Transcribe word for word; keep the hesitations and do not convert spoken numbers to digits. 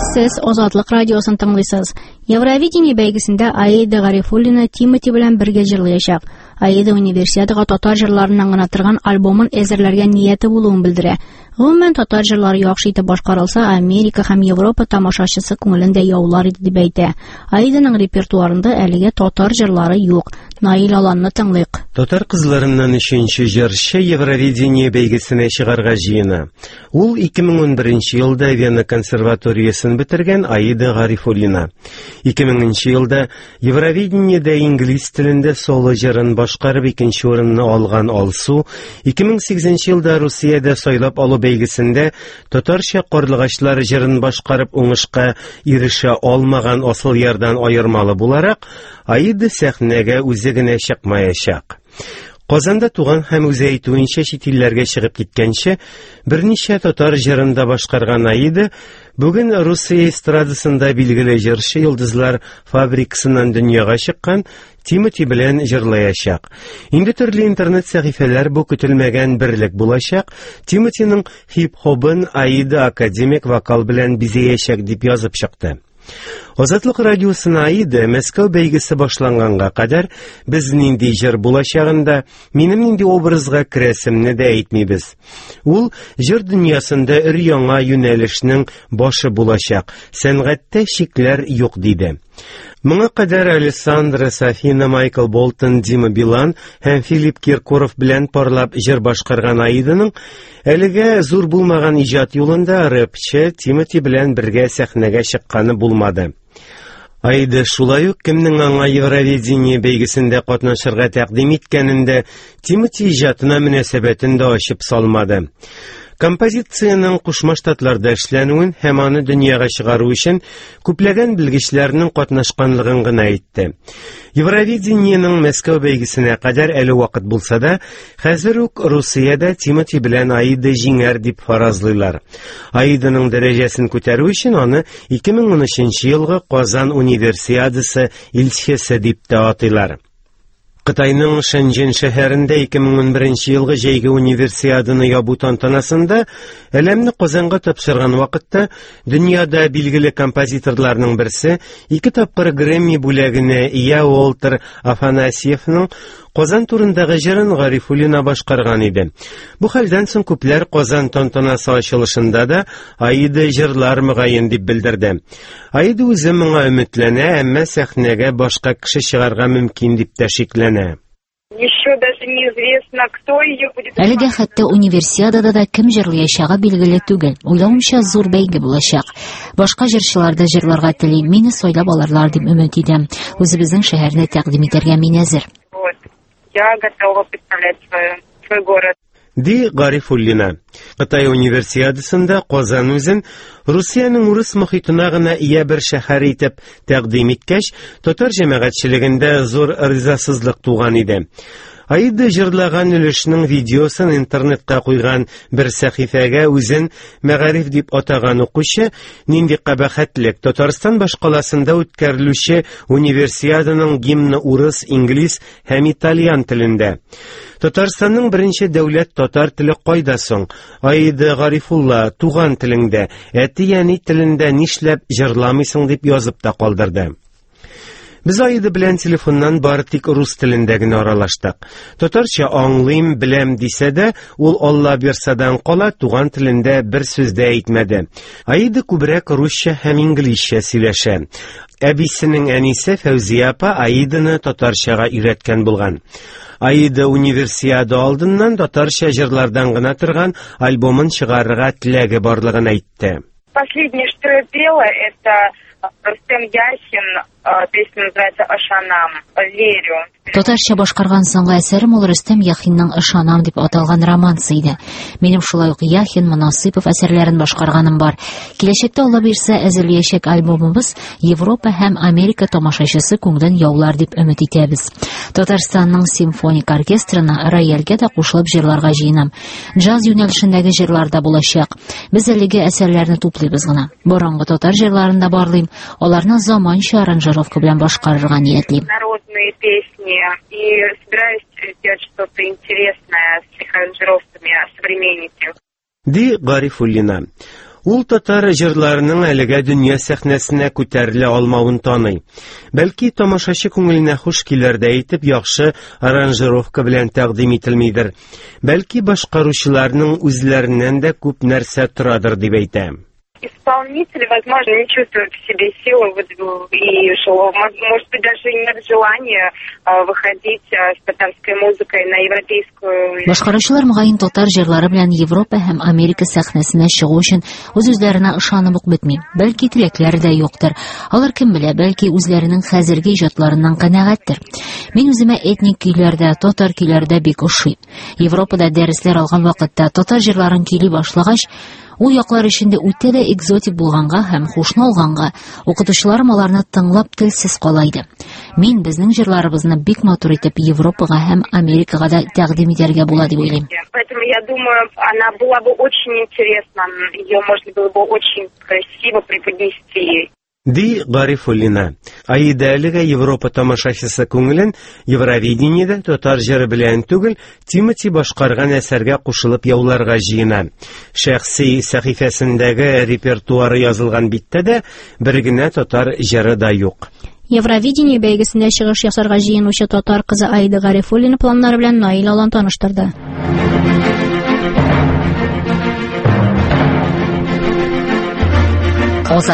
Сез Азатлык радиосын тыңлыйсыз. Евровидение бәйгесендә Аида Гарифуллина Тимоти белән бергә җырлаячак. Аида универсиадага татар җырларынан гына торган альбомын әзерләргә нияте булуын белдерә. Гомумән татар җырлары яхшы итеп башкарылса, Америка һәм Европа тамашачысы күңелендә яулар иде дип әйтә. Аиданың репертуарында әлегә татар җырлары юк. Наил Аланны тыңлыйк. Татар кызларыннан өченче җырчы Евровидение бәйгесенә чыгарга җыена. Ул ике мең унберенче елда Вена консерваториясын бетергән Аида Гарифуллина. ике меңенче елда Евровидениедә инглиз телендә соло җырын башкарып икенче урынны алган Алсу, ике мең сигезенче елда Русиядә сайлап алу бәйгесендә татарча карлыгачлар җырын башкарып уңышка ирешә алмаган Асыл ярдан аермалы буларак, Аида сәхнәгә үзе генә чыкмаячак. Казанда туган һәм үзе әйтүенчә чит илләргә чыгып киткәнче, берничә татар җырында башкарган Аида бүген Русия эстрадасында билгеле җырчы йолдызлар фабрикасыннан дөньяга чыккан Тимоти белән җырлаячак. Инде төрле интернет сәхифәләр бу көтелмәгән берлек булачак. Тимотиның хип-хопын Аида академик вокал белән бизәячәк дип язып чыкты. Азатлык радиосына Аида Мәскәү бәйгесе башланганга кадәр без нинди җыр булачагында, минем нинди образга керәсемне дә әйтмибез. Ул җыр дөньясында өр-яңа юнәлешнең башы булачак. Сәнгатьтә шикләр юк диде. Моңа кадәр Александра Сафина, Майкл Болтон, Дима Билан һәм Филипп Киркоров белән парлап җыр башкарган Аиданың әлегә зур булмаган иҗат юлында рэпче Тимоти белән бергә сәхнәгә чыкканы булмады. Аида шулай ук кемнең аңа Евровидение бәйгесендә катнашырга тәкъдим иткәнендә Тимоти иҗатына мөнәсәбәтен дә ачып салмады. Композицияның Кушма Штатларда эшләнүен һәм аны дөньяга чыгару өчен күпләгән белгечләрнең катнашканлыгын гына әйтте. Евровидениенең Мәскәү бәйгесенә кадәр әле вакыт булса да, хәзер үк Русиядә Тимоти белән Аида җиңәр дип фаразлыйлар. Аиданың дәрәҗәсен күтәрү өчен аны ике мең унөченче елгы Казан универсиадасы илчесе дип тә атыйлар. Кытайның Шэньчжэнь шәһәрендә ике мең унберенче елгы җәйге универсиаданы ябу тантанасында әлемне Казанга тапшырган вакытта дөньяда билгеле композиторларның берсе ике тапкыр Грэмми бүләгенә ия Уолтер Афанасьевның Казан турындагы җырын Гарифуллина башкарган иде. Бу хәлдән соң күпләр Казан тантанасы ачылышында да Аида җырлар мөгаен дип белдерде. Аида үзе моңа өметләнә, әмма сәхнәгә башка кеше чыгарга мөмкин дип тә шикләнә. Әлегә хәтта универсиадада да кем җырлаячагы билгеле түгел. Уйлавымча зур бәйге булачак. Башка җырчылар да җырларга тели, мине сайлап алырлар дип өмет идем. Үзебезнең шәһәрне тәкъдим итәргә мин әзер. Я готова представлять свой, свой город. Ди Гарифуллина. Кытай универсиадасында Казан үзен Русиянең урыс мохитына гына ия бер шәһәр итеп тәкъдим иткәч, татар җәмәгатьчелегендә зур ризасызлык туган иде. Аида җырлаган өлешнең видеосын интернетта куйган бер сәхифәгә үзен мәгариф дип атаган укучы нинди кабахәтлек Татарстан башкаласында үткәрелүче универсиаданың гимны урыс, инглиз һәм итальян телендә. Татарстанның беренче дәүләт татар теле кайда соң? Аида Гарифулла туган телеңдә, әти-әни телендә нишләп җырламыйсың дип язып та калдырды. Без Аида белән телефоннан бары тик рус телендә генә аралаштык. Татарча аңлыйм, беләм дисә дә, ул Алла бирсадан кала туган телендә бер сүз дә әйтмәде. Аида күбрәк русча һәм инглизчә сөйләшә. Әбисенең әнисе Фәүзия апа Аиданы татарчага өйрәткән булган. Аида универсиада алдыннан татарча җырлардан гына торган альбомын чыгарырга теләге барлыгын әйтте. Последнее, что я пела, это Рустем Яхин, песня называется «Ашанам», «Верю». Татарча башкарган соңгы әсәрем ул Рөстәм Яхинның «Ышанам» дип аталган романсы иде. Минем шулай ук Яхин, Монасыйпов әсәрләрен башкарганым бар. Киләчәктә Алла бирсә әзерләячәк альбомыбыз Европа һәм Америка тамашачысы күңелен яулар дип өмет итәбез. Татарстанның симфоник оркестрына, рояльгә дә кушылып җырларга җыенам. Джаз юнәлешендәге җырлар да булачак. Без әлегә әсәрләрне туплыйбыз гына. Борынгы татар җырларында барлыйм, аларны заманча аранжировка белән башкарырга ниятлим. Народные песни, и собираюсь сделать что-то интересное с их аранжировками, современники. Ди Гарифуллина. Ул татар җырларының әлегә дөнья сәхнәсенә күтәрелә алмавын таный. Бәлки тамашачы күңеленә хуш килердә итеп яхшы аранжировка белән тәкъдим ителмидер. Бәлки башкаручыларның үзләреннән дә күп нәрсә торадыр дип әйтәм. Исполнители, возможно, не чувствуют в себе силы, и, может быть, даже нет желания выходить с татарской музыкой на европейскую. Башкаручылар мөгаен татар җырлары белән Европа һәм Америка сәхнәсенә чыгу өчен үз-үзләренә ышанып ук бетми. Бәлки теләкләре дә юктыр. Алар кем белә, бәлки үзләренең хәзерге иҗатларыннан канәгатьтер. Мин үземә этник көйләрдә, татар көйләрдә бик ошый. Европада дәресләр алган вакытта татар җырларын көйли башлагач, ул яклар эчендә үтә дә экзотик булганга һәм хушны алганга, укытучыларым аларны тыңлап телсез кала иде. Мин безнең җырларыбызны бик матур итеп Европага һәм Америкага да тәкъдим итәргә була дип уйлыйм. Поэтому я думаю, она была бы очень интересна, ее можно было бы очень красиво преподнести. Ди Гарифуллина. Аида әлегә Европа тамашачысы күңелен Евровидениедә татар җыры белән түгел, Тимоти башкарган әсәргә кушылып яуларга җыена. Шәхси сәхифәсендәге репертуары язылган биттә дә бер генә татар җыры да юк. Евровидение бәйгесендә чыгыш ясарга җыенучы татар кызы Аида Гарифуллина планнары белән Наил Алан таныштырды.